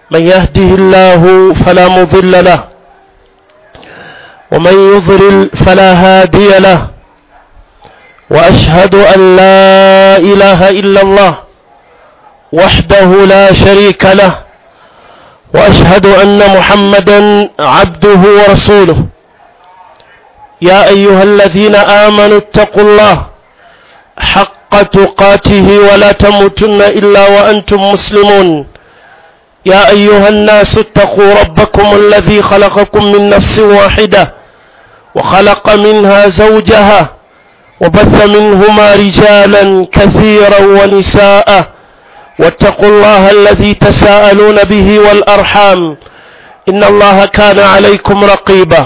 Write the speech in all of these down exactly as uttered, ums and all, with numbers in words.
من يهده الله فلا مضل له ومن يضلل فلا هادي له وأشهد أن لا إله إلا الله وحده لا شريك له وأشهد أن محمدا عبده ورسوله يا أيها الذين آمنوا اتقوا الله حق تقاته ولا تموتن إلا وأنتم مسلمون يا أيها الناس اتقوا ربكم الذي خلقكم من نفس واحدة وخلق منها زوجها وبث منهما رجالا كثيرا ونساء واتقوا الله الذي تساءلون به والأرحام إن الله كان عليكم رقيبا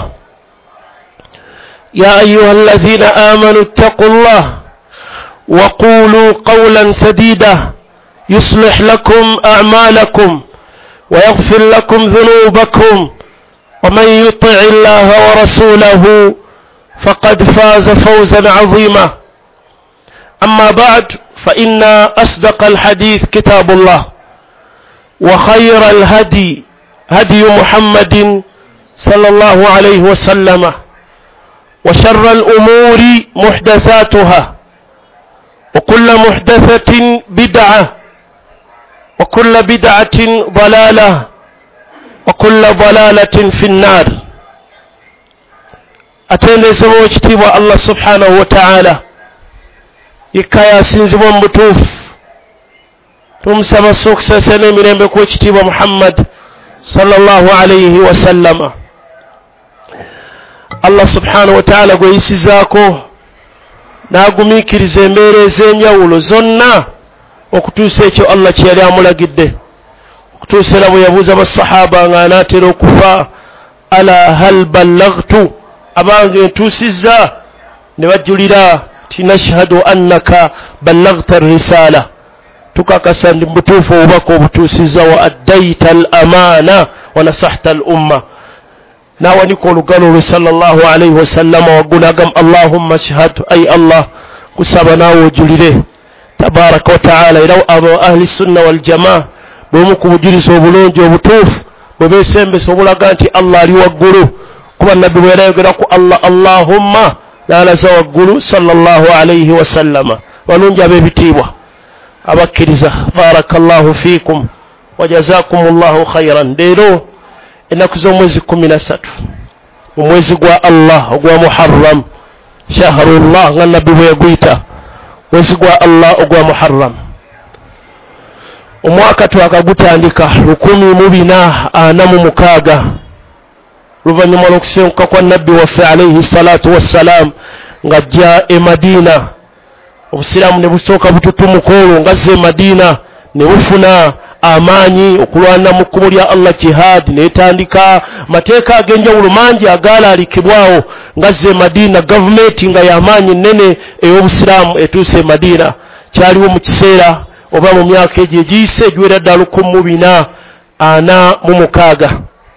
يا أيها الذين آمنوا اتقوا الله وقولوا قولا سديدا يصلح لكم أعمالكم ويغفر لكم ذنوبكم ومن يطع الله ورسوله فقد فاز فوزا عظيما أما بعد فإن أصدق الحديث كتاب الله وخير الهدي هدي محمد صلى الله عليه وسلم وشر الأمور محدثاتها وكل محدثة بدعة وكل بدعة ضلالة وكل ضلالة في النار أتينا سمو اجتبى الله سبحانه وتعالى يكايا سنزبون بطوف تمسما سوكسا سنمين بكو اجتبى محمد صلى الله عليه وسلم الله سبحانه وتعالى قويسي زاكو naagumikiriza embeera ez'enjawulo zonna okutuusa ekyo Allah kye yali amulagidde okutuusa era bwe yabuuza abasahaba nga anaatera okufa ala hal ballaghtu abange ntuusizza ne bajjulira ti nashhadu annaka ballaghta risala tukakasa ndi mutuufu obubaka obutuusizza wa addaita al amaana wa nasahta al umma nawanika olugalo lwe sallallahu alayhi wasallama wagunagam allahumma shahad ay allah kusaba nawe ojulire tabaraka wa taala era abo ahli sunna wal jamaa bomu kubujuliza obulungi obutuufu bwe beesembesa obulaga nti allah ali waggulu kuba nabbi bwe yayogera ku allah allahumma laalaza waggulu sallallahu alayhi wasallama balungi ab'ebitiibwa abakkiriza barakallahu fiikum wa jazakumullahu khairan leero enaku z'omwezi kumi na ssatu mu mwezi gwa Allah ogwa Muharram shahrullah nga nabbi bwe yaguyita mwezi gwa Allah ogwa Muharram omwaka twakagutandika lukumi mu bina ana mu mukaaga luvannyuma lw'okusenguka kwa nabbi waffe alayhi salatu wassalam ng'ajja e Madina obusiraamu ne busooka bututumuka olwo ng'azza e Madina ne bufuna amaanyi okulwana mu kkubo lya Allah jihad netandika mateeka ag'enjawulo mangi agaalaalikibwawo ngazze Madina gavumenti nga y'amaanyi nnene ey'obusiraamu etuuse Madina kyaliwo mu kiseera oba mu myaka egyo egiyise egiwera ddala lukumi mu bina ana mu mukaaga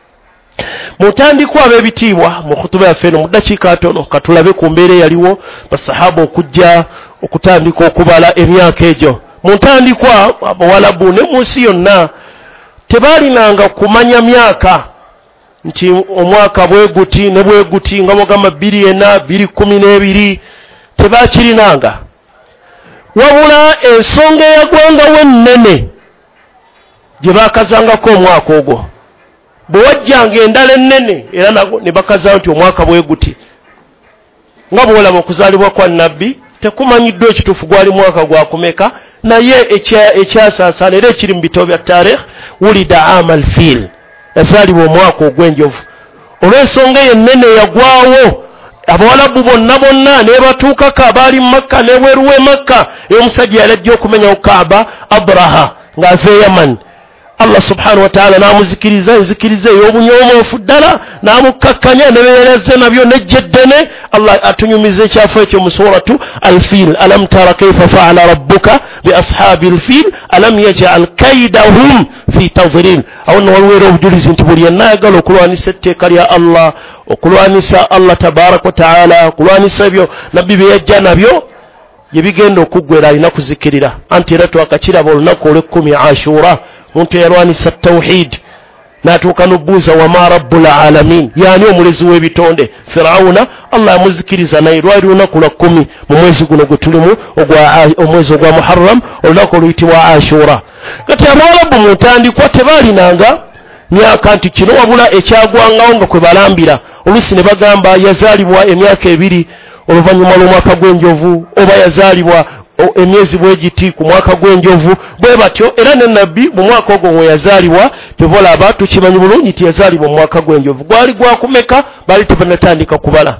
mu ntandikwa ab'ebitiibwa mu khutuba yaffe eno mu ddakiika ntono katulabe ku mbeera eyaliwo basahaba okujja okutandika okubala emyaka egyo mu ntandikwa abawalabu ne mu nsi yonna tebaalinanga kumanya myaka nti omwaka bwe guti ne bwe guti nga bagamba bbiri ena bbiri kkumi n'ebiri tebaakirinanga wabula ensonga eyagwangawo ennene gye baakazangako omwaka ogwo bwe wajjanga endala ennene era nago ne bakaza nti omwaka bwe guti nga bw'olaba okuzaalibwa kwa nnabbi tekumanyiddwa ekituufu gwali mwaka gwakumeka naye ekyasaasaana era ekiri mu bitabo bya taarikh wulida amal fiil yazaalibwa omwaka ogw'enjovu olw'ensonga yennene yagwawo abawalabu bonna bonna ne batuukako abaali mu makka n'ebweru w'e makka ey'omusajja yali ajja okumenya Kaaba Abraha ng'ava e Yaman Allah subhanahu wa ta'ala namuzikiriza enzikiriza ey'obunyomoofu ddala namukkakkanya ne beerazze nabyo nejjeddene Allah atunyumiza ekyafo ekyo mu suratu al-Fil alam tara kayfa fa'ala rabbuka bi ashabi al-fil alam yaj'al kaydahum fi tadlil awo no walwera obujulizi nti buli yenayagala okulwanisa etteeka lya Allah okulwanisa Allah tabarak wa ta'ala okulwanisa ebyo nabbi bye yajja nabyo yebigenda okuggwera alina kuzikirira anti era twakakiraba olunaku olw'ekkumi Ashura muntu yarwanisa tawhid natuuka n'obbuuza wama rabbul alamin, yani omulezi w'ebitonde. Firawuna Allah yamuzikiriza naye lwali lunaku lwa kkumi mu mwezi guno gwe tulimu omwezi ogwa Muharram, olunaku oluyitibwa Ashura. Kati Abawarabu mu ntandikwa tebaalinanga myaka nti kino, wabula ekyagwangawo nga kwe balambira. Oluusi ne bagamba yazaalibwa emyaka ebiri oluvannyuma lw'omwaka gw'enjovu, oba yazaalibwa emyezi bwegiti ku mwaka gw'enjovu, bwe batyo. Era ne nabbi mu mwaka ogwo mwe yazaalibwa tebolaba tukimanyi bulungi nti yazaalibwa mu mwaka gw'enjovu. Gwali gwakumeka baali tebanatandika kubala.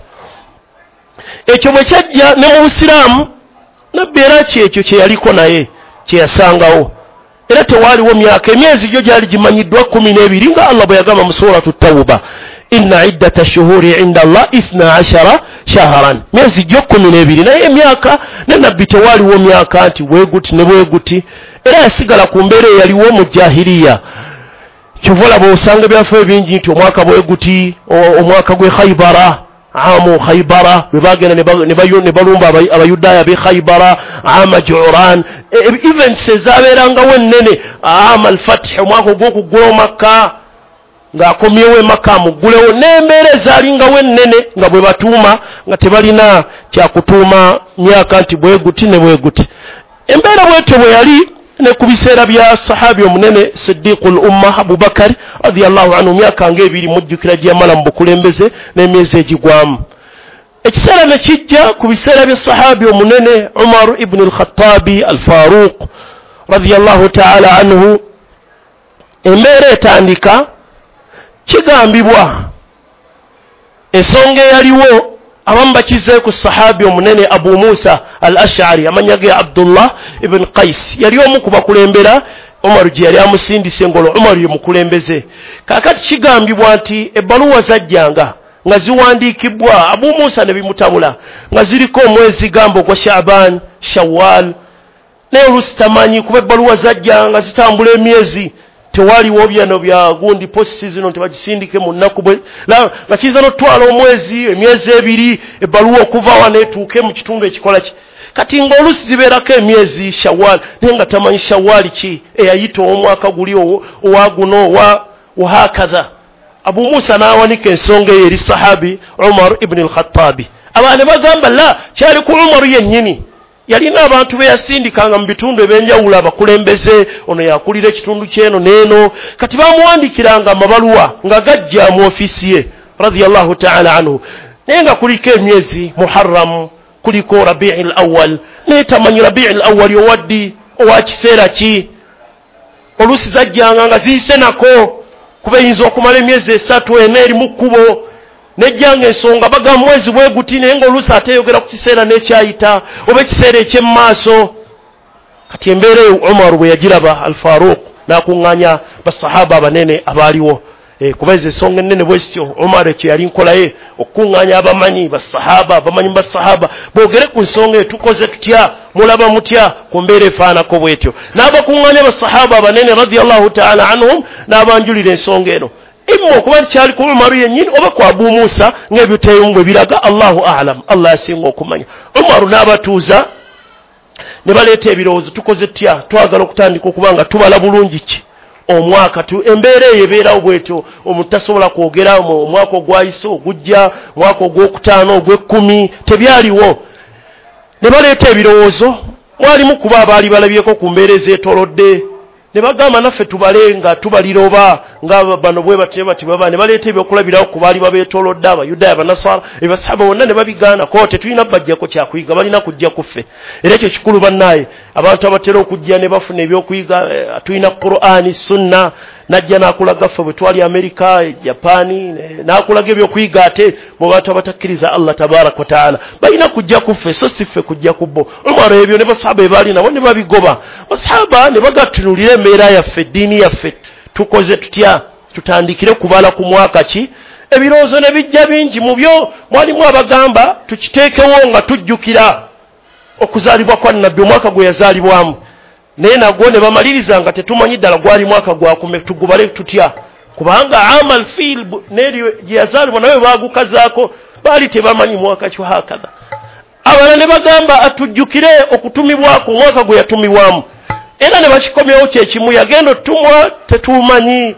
Ekyo bwe kyajja ne mu Busiraamu nabbi era kyekyo kye yaliko naye kye yasangawo. Era tewaaliwo myaka, emyezi gyo gyali gimanyiddwa kkumi n'ebiri nga Allah bwe yagamba mu suratu Tawba, inna iddata shuhuri inda Allah ithna ashara shahran, myezi gyo kkumi n'ebiri. Naye emyaka ne nabbi tewaaliwo myaka nti bweguti ne bweguti, era yasigala ku mbeera eyaliwo mu jahiliya. Kyova bwe osanga byaffe bingi nti omwaka bweguti, omwaka gwe Khaybara, amu Khaybara bwe bagenda ne balumba abayudaaya b'e Khaybara, ama Juran, events ezaabeerangawo ennene, ama al-Fath, omwaka ogw'okuggula Makka ng'akomyewo e Makka amuggulewo, n'embeera ezaalingawo ennene nga bwe batuuma nga tebalina kyakutuuma myaka nti bweguti ne bweguti. Embeera bwetyo bwe yali ne ku biseera bya sahabi omunene Siddiqul Umma Abu Bakar radiyallahu anhu, myaka ng'ebiri mujjukira gye yamala mu bukulembeze n'emyezi egigwamu. Ekiseera ne kijja ku biseera bya sahabi omunene Umar ibn al-Khattabi al-Faruq radiyallahu ta'ala anhu. Embeera etandika, kigambibwa ensonga eyaliwo abamu bakize ku sahabi omunene Abu Musa al-Ash'ari, amanya ge Abdullah ibn Qais, yali omu ku bakulembera Umar gye yali amusindise ngolo Umar ye mukulembeze. Kakati kigambibwa nti ebbaluwa zajjanga nga ziwandiikibwa Abu Musa ne bimutabula nga ziriko omwezi gambo gwa Sha'ban, Shawwal, naye oluusi tamanyi kuba ebbaluwa zajjanga zitambula emyezi. Tewaliwo byano bya gundi posti zino tebagisindike mu nnaku bwe nga kiza n'otwala omwezi emyezi ebiri ebbaluwa okuva wano etuuke mu kitundu ekikola ki. Kati ng'oluusi zibeerako emyezi Shawwal naye nga tamanyi Shawwal ki eyayita omwaka guli owa guno wa hakadha. Abu Musa n'awanika ensonga eyo eri sahabi Umar ibn al-Khattabi. Abantu bagamba la kyali ku Umar yennyini, yalina abantu be yasindikanga mu bitundu ebyenjawulo abakulembeze, ono yakulira ekitundu kyeno n'eno. Kati bamuwandikiranga amabaluwa nga gajja mu ofiisi ye radiyallahu ta'ala anhu, naye nga kuliko emyezi Muharram, kuliko Rabi'ul Awwal, naye tamanyi Rabi'ul Awwal owaddi owa kiseera ki. Oluusi zajjanga nga ziyise nako kuba eyinza okumala emyezi esatu ena eri mu kkubo, nejjanga ensonga baga mwezi bweguti naye ng'oluusi ate yogera ku kiseera n'ekyayita oba ekiseera ekyemmaaso. Kati embeera eyo Umar bwe yagiraba al-Faruq n'akuŋŋaanya basahaba abanene abaaliwo. E, kuba ezo ensonga ennene bwe zityo Umar ekyo yali nkolaye okukuŋŋaanya abamanyi basahaba, abamanyi basahaba boogere ku nsonga eyo, tukoze tutya, mulaba mutya, ku mbeera efaanako bwetyo. N'abakuŋŋaanya basahaba abanene radiyallahu ta'ala anhum n'abanjulira ensonga eno. Imma okuba kyali ku Umar yennyini oba ku Abu Musa ng'ebiteeyo bwe biraga, Allahu a'lam, Allah asinga okumanya. Umar n'abatuuza ne baleeta ebirowoozo, tukoze tutya, twagala okutandika okuba nga tubala bulungi ki omwaka tu. Embeera eyo ebeerawo bwetyo, omuntu tasobola kwogera mu omwaka ogwayise, ogujja, omwaka ogwokutaano, ogw'ekkumi, tebyaliwo. Ne baleeta ebirowoozo, mwalimu kuba abaali balabyeko ku mbeera ezeetoolodde, ne bagamba naffe tubale nga tubalira oba nga bano bwe bati bati baba, ne baleeta ebyokulabirawo ku baali babeetoolodde, Abayudaaya, Abanasara, ebasahaba bonna ne babigaana ko tetulina bajjako kyakuyiga, balina kujja kuffe. Era ekyo kikulu bannaye, abantu abatera okujja ne bafuna ebyokuyiga, tulina Qur'ani, Sunna, najja n'akulaga ffe bwe twali Amerika, Japaani, n'akulaga ebyokuyiga ate mu bantu abatakkiriza Allah tabaaraka wa ta'ala balina kujja kuffe, so si ffe kujja ku bo. Umar ebyo ne basahaba ebaali nabo ne babigoba. Basahaba ne bagatunulira embeera yaffe, eddiini yaffe, tukoze tutya, tutandikire kubala ku mwaka ki. Ebirowoozo ne bijja bingi, mu byo mwalimu abagamba tukiteekewo nga tujjukira okuzaalibwa kwa Nabbi, omwaka gwe yazaalibwamu, naye nagwo ne bamaliriza nga tetumanyi ddala gwali mwaka gwakume, tugubale tutya, kubanga amal fil neri gye yazaalibwa nawe baagukazaako, baali tebamanyi mwaka ki hakadha. Abalala ne bagamba atujjukire okutumibwa ku mwaka gwe yatumibwamu, era ne bakikomyewo kyekimu, yagenda otumwa tetumanyi,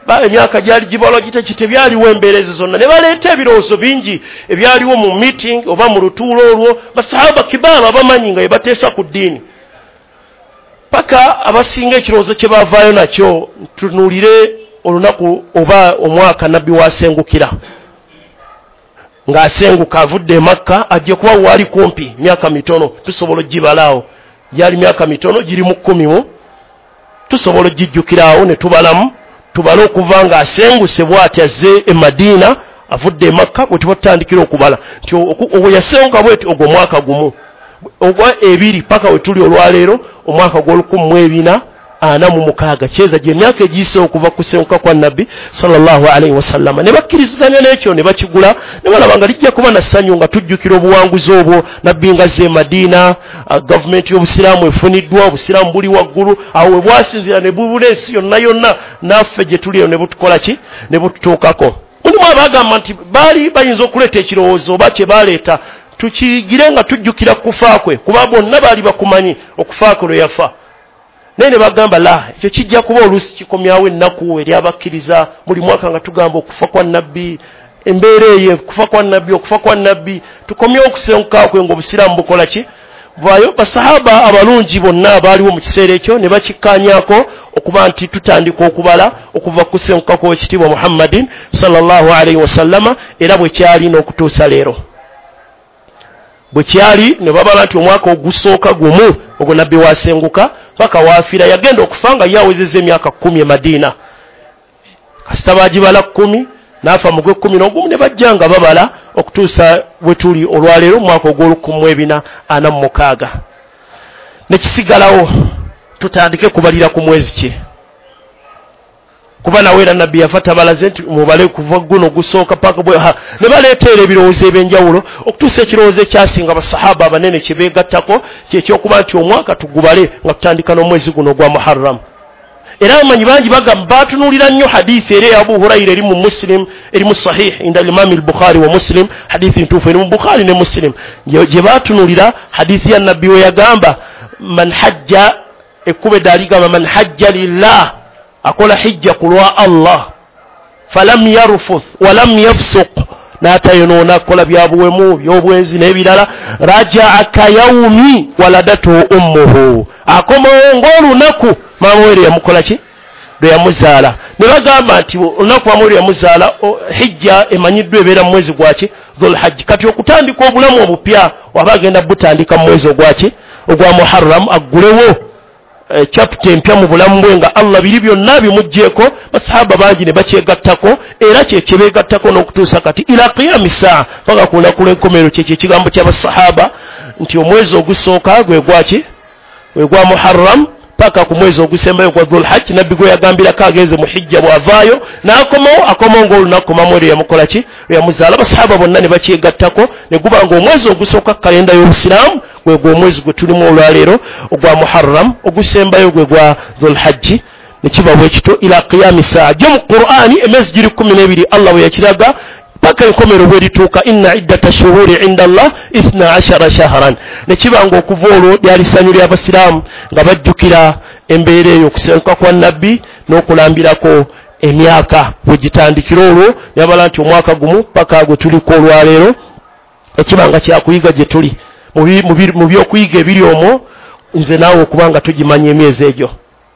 ba emyaka gyali gibalwa gite kitebyaliwo embeerezi zonna ne baleeta ebirowoozo bingi ebyaliwo mu meeting oba mu lutuulo olwo basahaba kibaala abamanyi nga yebateesa ku ddiini paka abasinga ekirowoozo kye baavaayo nakyo tunuulire olunaku oba omwaka nabbi wasengukira ng'asenguka avudde e Makka ajje kuba waali kumpi myaka mitono tusobola ogibalaawo gyali myaka mitono giri mu kkumi mu tusobola ogijjukiraawo ne tubalamu tubale okuva ng'asenguse bw'ati azze e Madiina avudde e Makka bwe tuba tutandikira okubala nti ogwo yasenguka bweti ogwo mwaka gumu ogwa ebiri paka we tuli olwaleero omwaka gw'olukumi mu ebina ana mu mukaaga kyeza gye emyaka egiyise okuva kusenguka kwa nabbi sallallahu alaihi wasallam ne bakkiriziganya n'ekyo ne bakigula ne balaba nga lijja kuba na ssanyu nga tujjukira obuwanguzi obwo nabbi nga ze Madiina gavumenti y'obusiraamu efuniddwa obusiraamu buli waggulu awo we bwasinzira ne bubula ensi yonna yonna naffe gye tuliyo ne butukola ki ne bututuukako mulimu abagamba nti baali bayinza okuleeta ekirowoozo oba kye baaleeta tukigire nga tujjukira kufa kwe kuba bonna baali bakumanyi okufa kwe lwe yafa naye ne bagamba la ekyo kijja kuba oluusi kikomyawo ennaku eri abakkiriza buli mwaka nga tugamba okufa kwa nabbi embeera eyo okufa kwa nabbi okufa kwa nabbi tukomyewo okusenguka kwe ng'obusiraamu bukola ki vaayo basahaba abalungi bonna abaaliwo mu kiseera ekyo ne bakikkaanyaako okuba nti tutandika okubala okuva ku kusenguka kw'ekitiibwa Muhammadin sallallahu alaihi wasallama era bwe kyali n'okutuusa leero bwe kyali ne babala nti omwaka ogusooka gumu ogwo nabbi wasenguka paka waafira yagenda okufa nga yawezezza emyaka kkumi e Madiina kasita baagibala kkumi n'afa mu gw'ekkumi n'ogumu ne bajja nga babala okutuusa bwe tuli olwaleero omwaka ogw'olukumi mu ebina ana mu mukaaga ne kisigalawo tutandike kubalira ku mwezi ki kuba nawe era nabbi yafa tabalaze nti mubale kuva guno gusooka paka bwe ne baleetera ebirowoozo ebyenjawulo okutuusa ekirowoozo ekyasinga basahaba abanene kye beegattako kyekyokuba nti omwaka tugubale nga tutandika n'omwezi guno gwa Muharram era amanyi bangi bagamba batunuulira nnyo hadithi eri Abu Hurayra eri mu Muslim eri mu Sahih inda Imam al-Bukhari wa Muslim hadithi ntuufu eri mu Bukhari ne Muslim gye batunuulira hadithi ya nabbi we yagamba man hajja ekkube daaligamba man hajja lillah akola hijja kulwa Allah falam yarfuth walam yafsuq n'atayonoona akola byabuwemu by'obwenzi n'ebirala rajaa kayawmi waladatu ummuhu akomawo ng'olunaku maama we lwe yamukola ki lwe yamuzaala ne bagamba nti olunaku maama we lwe yamuzaala hijja emanyiddwa ebeera mu mwezi gwaki dhulhajji kati okutandika obulamu obupya waba agenda butandika mu mwezi ogwaki ogwa Muharram aggulewo chapter empya mu bulamu bwe nga Allah biri byonna bimugjeeko basahaba bangi ne bakyegattako era kye kyebeegattako n'okutuusa kati ila qiyami saa paka ku lunaku lw'enkomerero kye ekigambo ky'abasahaba nti omwezi ogusooka gwe gwaki gwe gwa Muharram paka ku mwezi ogusembayo gwa Dhulhajj nabbi gwe yagambirako agenze mu hijja bw'avaayo n'akomawo akomawo ng'olunaku maama we lwe yamukola ki lwe yamuzaala basahaba bonna ne bakyegattako ne guba nga omwezi ogusooka kalenda y'obusiraamu gwe gwe omwezi gwe tulimu olwaleero ogwa Muharram ogusembayo gwe gwa Dhulhajj ne kiba bwe kito ila qiyami saa gyo mu Qur'ani emyezi giri kkumi n'ebiri Allah bwe yakiraga paka enkomero bwe lituuka inna iddata shuhuri inda Allah ithna ashara shahran ne kiba nga okuva olwo lyali ssanyu ly'abasiraamu nga bajjukira embeera eyo okusenguka kwa nabbi n'okulambirako emyaka bwe gitandikira olwo yabala nti omwaka gumu paka gwe tuliko olwaleero ekiba nga kyakuyiga gye tuli mu by'okuyiga ebiri omwo nze naawe okuba nga tugimanya emyezi egyo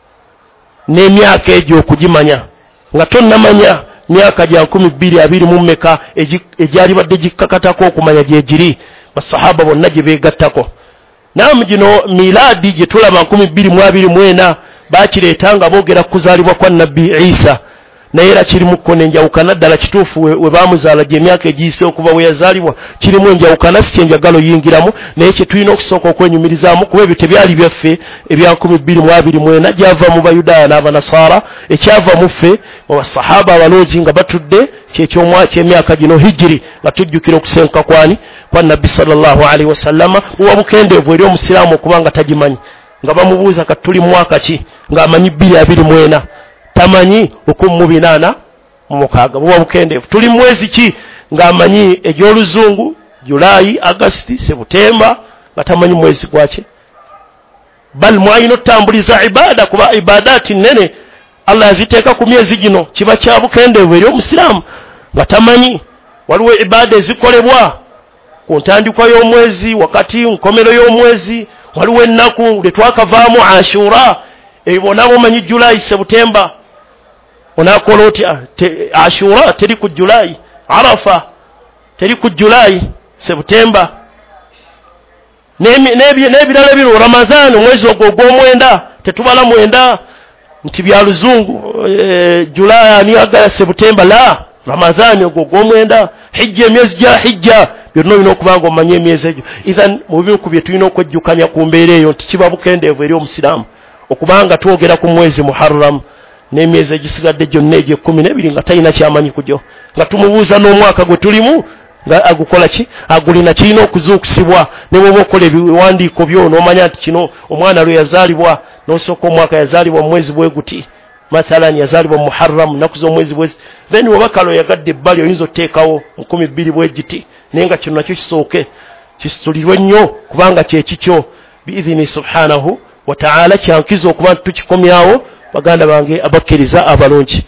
n'emyaka egyo okugimanya nga tonnamanya myaka gya nkumi bbiri abiri mu mmeka egyali badde gikkakatako okumanya gye giri basahaba bonna gye beegattako naam gino miladi gye tulaba nkumi bbiri mu abiri mu ena baakireeta nga boogera ku kuzaalibwa kwa nabbi Isa naye era kirimu n'enjawukana ddala kituufu we baamuzaala gye emyaka egiyise okuva we yazaalibwa kirimu enjawukana si kyenjagala oyingiramu naye kye tulina okusooka okwenyumirizaamu kuba ebyo tebyali byaffe ebya nkumi bbiri mu abiri mu ena gyava mu Bayudaaya n'Abanasaara ekyava mu ffe mu basahaba abalungi nga batudde kyemyaka gino hijiri nga tujjukira okusenguka kwani kwa nabbi sallallahu alaihi wasallama buba bukendeevu eri omusiraamu okuba nga tagimanyi nga bamubuuza kati tuli mwaka ki ng'amanyi bbiri abiri mu ena tamanyi lukumi mu binaana mu mukaaga buba bukendeevu tuli mwezi ki ng'amanyi egy'oluzungu Julaayi Augusiti Sebutemba nga tamanyi mwezi gwaki bal mwalina otambuliza ibaada kuba ibadaati nnene Allah yaziteeka ku myezi gino kiba kya bukendeevu eri omusiraamu nga tamanyi waliwo ibaada ezikolebwa ku ntandikwa y'omwezi wakati nkomero y'omwezi waliwo ennaku lwe twakavaamu ashura ebona bomanyi Julai Septemba onakola otya ashura teri ku Julai Arafa teri ku Julai Septemba n'ebirala bino Ramadhan omwezi ogwo gw'omwenda tetubala mwenda nti bya luzungu e, Julai ni aga Septemba la Ramadhan ogwo gw'omwenda hijja emyezi gya hijja byonna bino okubanga omanye emyezi egyo ithan mu bibuku bye tulina okwejjukanya ku mbeera eyo nti kiba bukendeevu eri omusiraamu okubanga twogera ku mwezi Muharram n'emyezi egisigadde gyonna egyo ekkumi n'ebiri nga talina kyamanyi kujyo nga tumubuuza n'omwaka gwe tulimu nga agukola ki agulina kirina okuzuukusibwa ne bwoba okola ebiwandiiko byo n'omanya nti kino omwana lwe yazaalibwa n'osooka omwaka yazaalibwa mu mwezi bwe guti mathalan yazaalibwa mu Muharram nnaku z'omwezi bwe then wabakalo yagadde ebbali oyinza oteekawo nkumi bbiri bwe giti naye nga kino nakyo kisooke kisitulirwe nnyo kubanga kyekikyo biidhini subhanahu wa ta'ala kyankiza okuba tukikomyawo baganda bange abakkiriza abalungi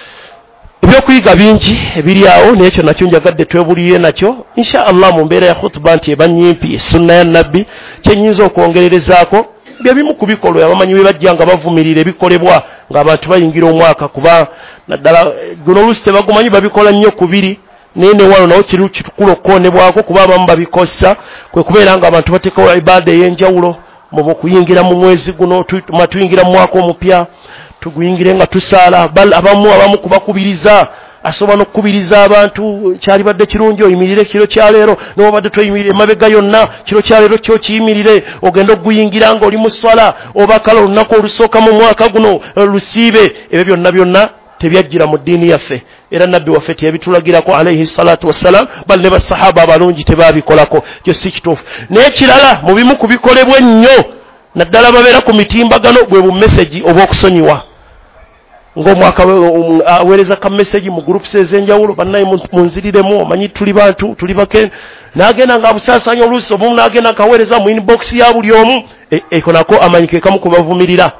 ebyokuyiga bingi ebiri awo n'ekyo nakyo njagadde twebuliye nakyo insha Allah mu mbeera ya khutba nti eba nnyimpi sunna ya nabbi kyenyinza okwongererezaako bye bimu ku bikolwa abamanyi bye bajja nga bavumirira ebikolebwa ng'abantu bayingira omwaka kuba naddala guno oluusi tebagumanyi babikola nnyo kubiri naye ne wano nawo kiri kitukula okukonebwako kuba abamu babikosa kwe kubeera ng'abantu bateekawo ibaada ey'enjawulo mu kuyingira mu mwezi guno tuyingira mu mwaka omupya tuguyingire nga tusaala bal abamu abamu kubakubiriza asobola n'okukubiriza abantu kyali badde kirungi oyimirire kiro kya leero n'obadde toyimirire emabega yonna kiro kya leero kyo kiyimirire ogenda okuguyingira nga oli mu swala oba kala olunaku olusooka mu mwaka guno lusiibe ebyo byonna byonna tebyajjira mu ddiini yaffe era nabbi waffe teyabitulagirako alayhi salatu wassalam bal ne basahaba abalungi tebabikolako kyo si kituufu n'ekirala mu bimu kubikolebwa ennyo naddala babeera ku mitimbagano bwe bumeseji oba okusonyiwa ng'omwaka aweereza ka meseji mu groups ez'enjawulo bannaye munziriremu omanyi tuli bantu tuli bake n'agenda ng'abusaasaanya oluusi obumu n'agenda kaweereza mu inbox ya buli omu eko nako amanyike kamu kubavumirira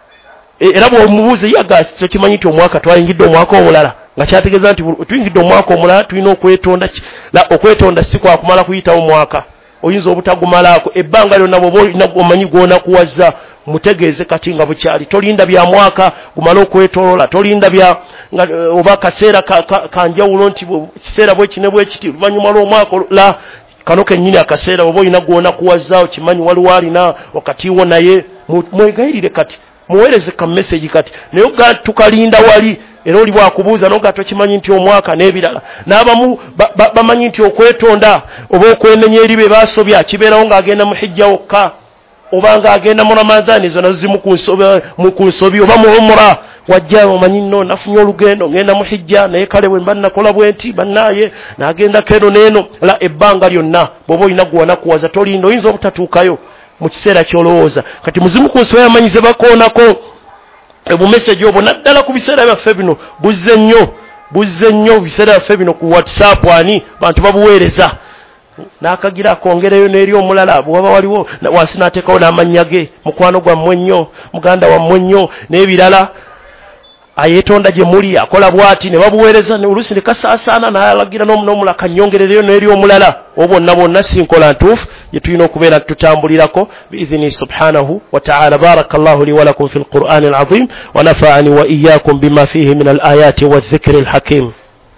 era bw'omubuuze yaga tokimanyi nti omwaka twayingidde omwaka omulala nga kyategeeza nti tuyingidde omwaka omulala tulina okwetonda okwetonda si kwa kumala kuyitawo omwaka oyinza obutagumalaako ebbanga lyonna bw'oba omanyi gw'onakuwazza mutegeeze kati nga bukyali tolinda bya mwaka gumala okwetolola tolinda bya oba kaseera kanjawulo nti kiseera bwe kine bwe kiti luvannyuma lw'omwaka la kano kennyini akaseera oba olina gw'onakuwazza okimanyi waliwo alina wakatiwo naye mwegayirire kati muweereze ka message kati naye oga tukalinda wali era oli bwakubuuza noga tokimanyi nti omwaka n'ebirala n'abamu bamanyi nti okwetonda oba okwenenya eri be baasobya kibeerawo ng'agenda mu hijja wokka oba ng'agenda mu Ramadhan ezo nazo zimu ku nsobi oba mu umra wajja omanyi nno nafunye olugendo ngenda mu hijja naye kale bwe mba nakola bwe nti bannaaye n'agenda keno n'eno la ebbanga lyonna bw'oba olina gw'onakuwaza tolinda oyinza obutatuukayo mu kiseera ky'olowooza kati muzimu ku nsobi amanyize bakoonako ebumeseji obwo naddala ku biseera byaffe bino buzze nnyo buzze nnyo biseera byaffe bino ku WhatsApp ani bantu babuweereza n'akagira akongereyo n'eri omulala bw'aba waliwo wansi n'ateekawo n'amannya ge mukwano gwammwe nnyo muganda wammwe nnyo n'ebirala ayeetonda gye muli akola bw'ati ne babuweereza oluusi ne kasaasaana n'alagira n'omulala kannyongerereyo n'eri omulala obwonna bwonna si nkola ntuufu gye tulina okubeera tutambulirako biidhini subhanahu wa ta'ala barakallahu li wa lakum fi alqur'ani alazim wa nafa'ani wa iyyakum bima fihi min alayati wa dhikri alhakim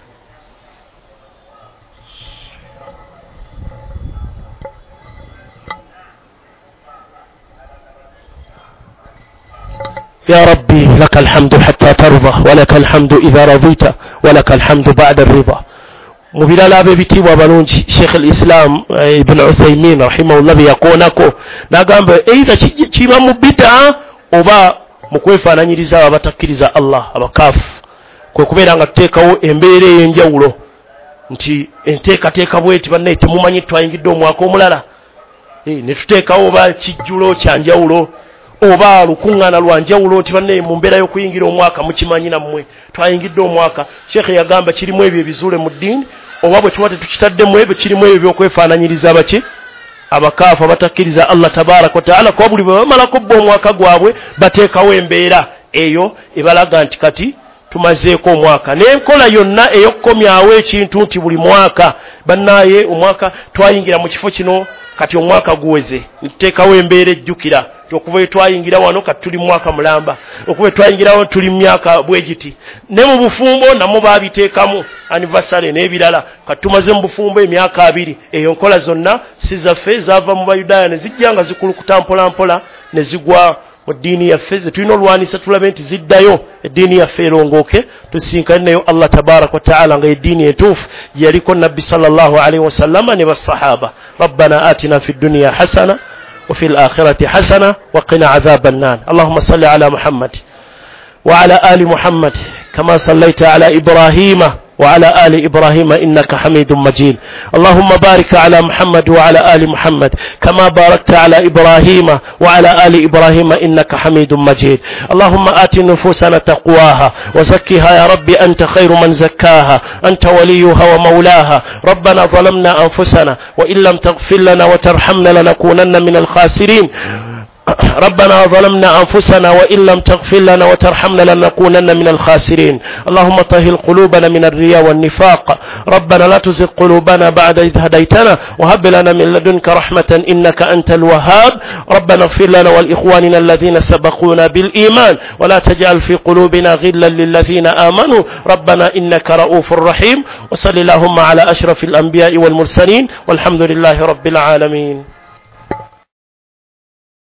يا ربي لك الحمد حتى ترضى ولك الحمد إذا رضيت ولك الحمد بعد الرضا مبلا بيتي وبنونجي شيخ الإسلام ابن عثيمين رحمه الله بيقونكو ناغامب ايذا كيما مبدا oba mukwefaananyiriza abatakkiriza Allah abakafu kwe kubeera nga tuteekawo embeera ey'enjawulo nti enteekateeka bweti bannaye temumanyi twayingidde omwaka omulala ne tuteekawo oba kijjulo kyanjawulo oba lukuŋŋaana lwa njawulo nti banne mu mbeera y'okuyingira omwaka mukimanyi nammwe twayingidde omwaka sheekhe yagamba kirimu ebyo ebizuule mu ddiini oba bwe tuba tetukitaddemu ebyo kirimu ebyo by'okwefaananyiriza baki abakaafu abatakkiriza Allah tabaaraka wa ta'ala kuba buli bwe bamalako bba omwaka gwabwe bateekawo embeera eyo ebalaga nti kati tumazeeko omwaka. N'enkola yonna ey'okukomyawo ekintu nti buli mwaka bannaye omwaka twayingira mu kifo kino kati omwaka guweze ntuteekawo embeera ejjukira okuva twayingira wano kati tuli mwaka mulamba, okuva twayingirawo tuli myaka bwegiti. Ne mu bufumbo namwo baabiteekamu anniversary n'ebirala kati tumaze mu bufumbo emyaka abiri. Eyo nkola zonna si zaffe, zaava mu Bayudaaya ne zijja nga zikulukuta mpola mpola ne zigwa mu ddiini yaffe ze tulina olwanisa tulabe nti ziddayo eddiini yaffe erongooke tusinkane nayo Allah tabaraka wa taala nga eddiini entuufu gye yaliko nabbi sallallahu alaihi wasallama ne basahaba. Rabbana atina fi dunya hasana wa fil akhirati hasana wa qina adhaban nar. Allahumma salli ala Muhammad wa ala ali Muhammad kama sallaita ala Ibrahima وعلى آل إبراهيم إنك حميد مجيد. اللهم بارك على محمد وعلى آل محمد كما باركت على إبراهيم وعلى آل إبراهيم إنك حميد مجيد. اللهم آت نفوسنا تقواها وزكها يا رب أنت خير من زكاها أنت وليها ومولاها. ربنا ظلمنا أنفسنا وإن لم تغفر لنا وترحمنا لنكونن من الخاسرين. ربنا ظلمنا أنفسنا وإن لم تغفر لنا وترحمنا لنكونن من الخاسرين. اللهم طهر قلوبنا من الرياء والنفاق. ربنا لا تزغ قلوبنا بعد إذ هديتنا وهب لنا من لدنك رحمة إنك أنت الوهاب. ربنا اغفر لنا ولإخواننا الذين سبقونا بالإيمان ولا تجعل في قلوبنا غلا للذين آمنوا ربنا إنك رؤوف رحيم. وصل اللهم على أشرف الأنبياء والمرسلين والحمد لله رب العالمين.